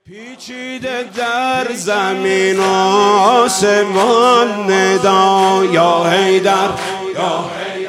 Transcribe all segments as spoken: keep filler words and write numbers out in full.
پیچیده در زمین و آسمان ندا یا حیدر یا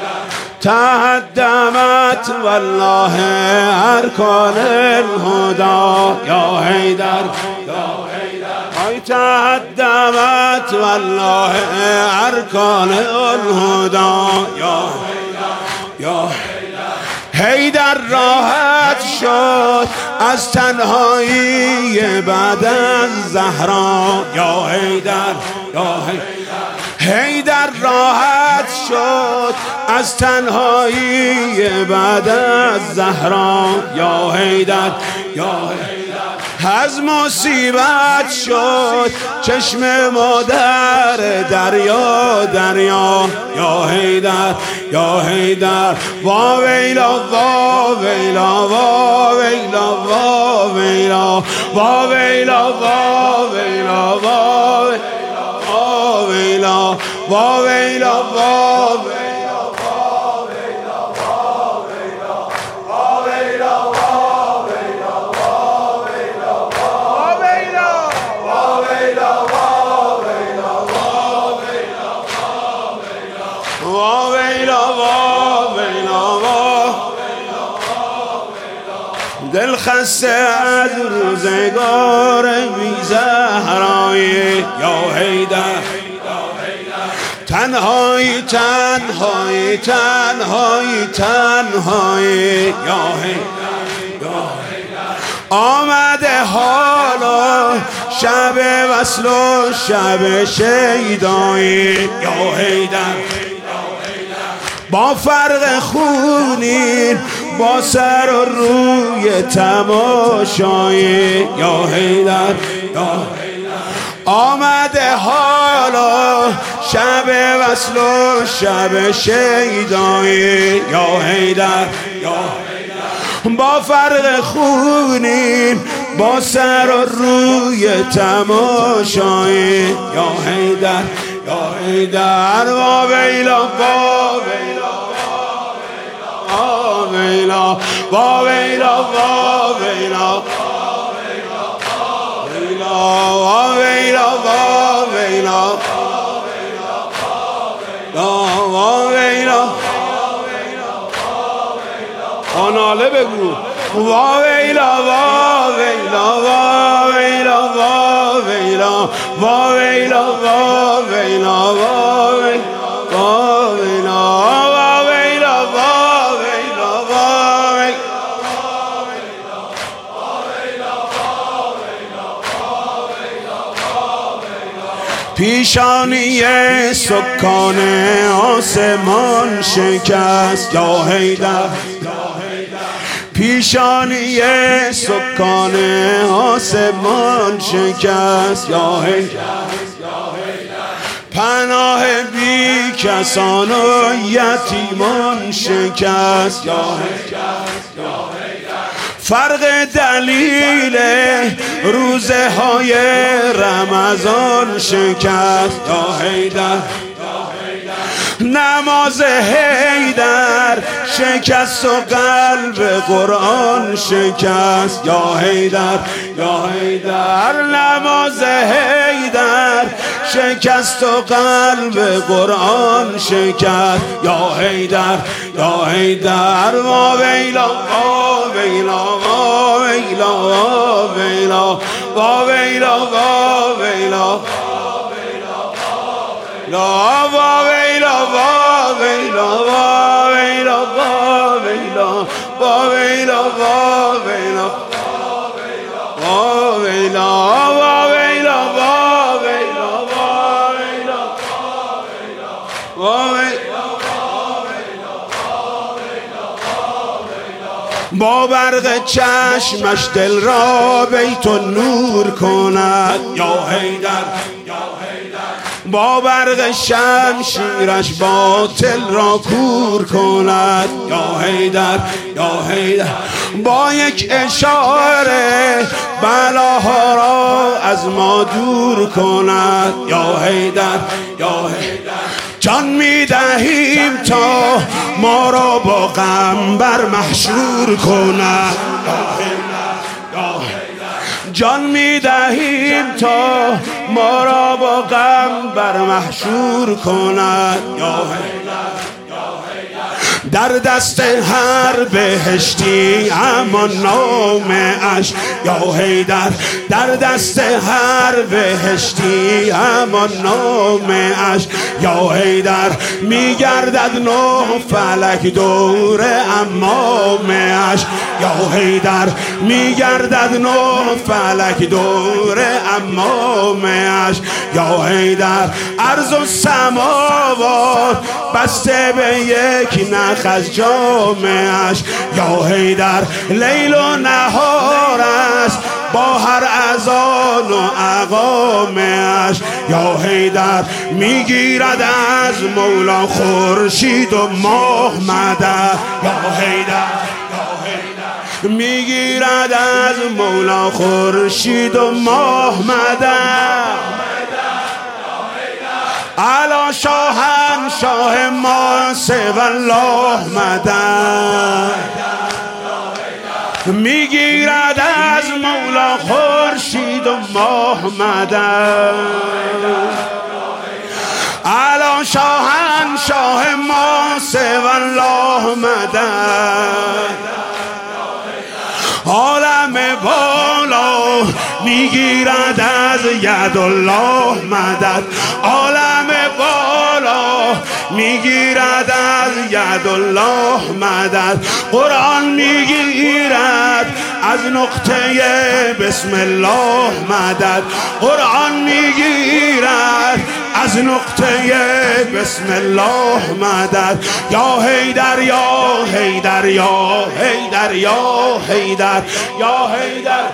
تهدمت والله ارکان الهدا یا حیدر ای تهدمت والله ارکان الهدا یا یا حیدر راحت شد از تنهایی بعد از زهرا یا حیدر یا حیدر راحت شد از تنهایی بعد از زهرا یا حیدر یا از مصیبت شد چشم مادر دریا دریا یا حیدر یا حیدر وا ویلا وا ویلا وا ویلا وا ویلا وا ویلا وا ویلا وا ویلا وا ویلا وا دل خسته از روزگار بی زهرایی یا حیدر تنهایی تنهایی تنهایی تنهایی یا حیدر آمده حالا شب وصل و شب شیدایی یا حیدر با فرق خونین با سر و روی تماشایی یا حیدر آمده حالا شب وصل و شب شیدایی یا حیدر با فرق خونین با سر و روی تماشایی یا حیدر یا حیدر وا ویلا وا ویلا وا ویلا وا ویلا وا ویلا وا ویلا وا ویلا آناله بگو وا ویلا وا ویلا وا ویلا وا ویلا وا ویلا وا ویلا وا ویلا پیشانی سکان آسمان شکست یا حیدر پیشانی سکان آسمان شکست یا حیدر پناه بی کسان و یتیمان شکست یا حیدر فرق دلیل روزه های رمضان شکست یا حیدر نماز حیدر شکست و قلب قرآن شکست یا حیدر یا حیدر نماز حیدر شکست و قلب قرآن شکست یا حیدر یا حیدر وا ویلا وا ویلا وا ویلا وا ویلا وا ویلا وا ویلا لا وا ویلا وا ویلا وا ویلا وا ویلا وا ویلا وا ویلا وا ویلا وا ویلا وا ویلا وا ویلا با برق چشمش دل را بیت نور کند یا حیدر با برق شمشیرش باطل را کور کند یا حیدر یا حیدر با یک اشاره بلاها را از ما دور کند یا حیدر یا حیدر جان میدهیم تا ما را با غم بر محشور کند جان میدهیم تا ما را با غم بر محشور کند. یا در دست هر بهشتی اما نام اش، یا حیدر در دست هر بهشتی اما نام اش، یا حیدر میگردد نه فلک دور امام اش، یا حیدر میگردد نه فلک دور امام اش، یا حیدر ارض و سماوات بسته به یک نخ از جامش، یا حیدر لیل و نهار است با هر اذان و اقامش، یا حیدر میگیرد از مولا خورشید و ماه مدد، یا حیدر میگیرد از مولا خورشید و ماه مدد. علا شاهن شاه ما سوی الله مدد، میگیرد از مولا خورشید و ماه مدد. علا شاهن شاه ما سوی الله مدد، عالم بالا میگیرد از ید الله مدد، عالم بالا میگیرد از ید الله مدد. قرآن میگیرد از نقطه بسم الله مدد، قرآن میگیرد از نقطه بسم الله مدد. یا حیدر یا حیدر یا حیدر یا حیدر یا حیدر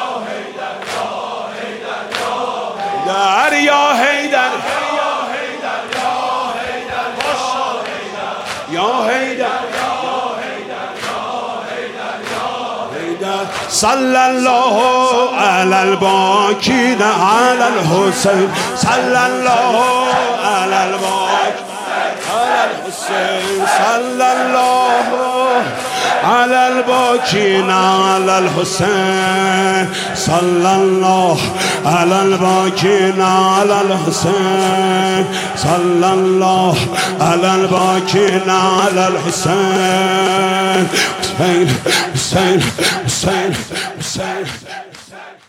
در یا حیدر یا حیدر صلی الله علی الباکین علی الحسین، صلی الله علی الباکین علی الحسین، صلی الله علی الباکین علی الحسین، صلی الله علی الباکین علی الحسین، صلی الله علی الباکین علی الحسین. حسین حسین حسین حسین.